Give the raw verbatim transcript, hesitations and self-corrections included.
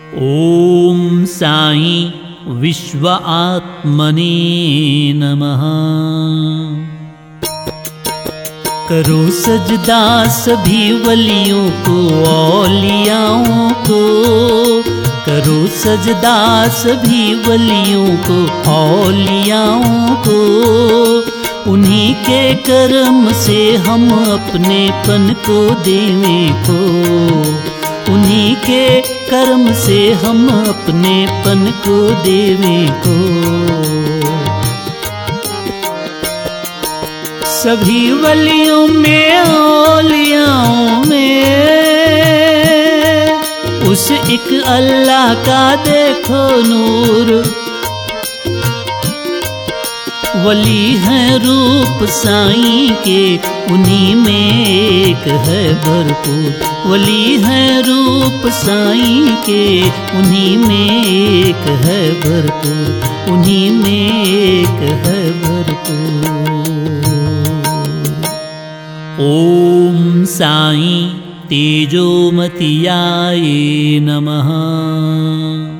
ओम साईं विश्व आत्मने नमः। करो सजदा सभी वलियों को औलियाओं को, करो सजदा सभी वलियों को औलियाओं को। उन्हीं के कर्म से हम अपनेपन को देवें को, उन्हीं के कर्म से हम अपनेपन को देवें को। सभी वलियों में औलियाओं में उस एक अल्लाह का देखो नूर। वली है रूप साईं के, उन्हीं में एक है भरपूर। वली है रूप साईं के, उन्हीं में एक है भरपूर, उन्हीं में एक है भरपूर। ओम साईं तेजोमतियाय नमः।